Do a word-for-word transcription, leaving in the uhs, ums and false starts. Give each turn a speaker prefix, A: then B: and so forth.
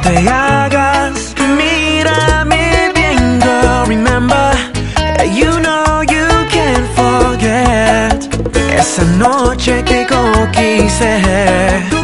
A: te hagas. Mírame bien, girl, remember, you know you can't forget esa noche que conquisté.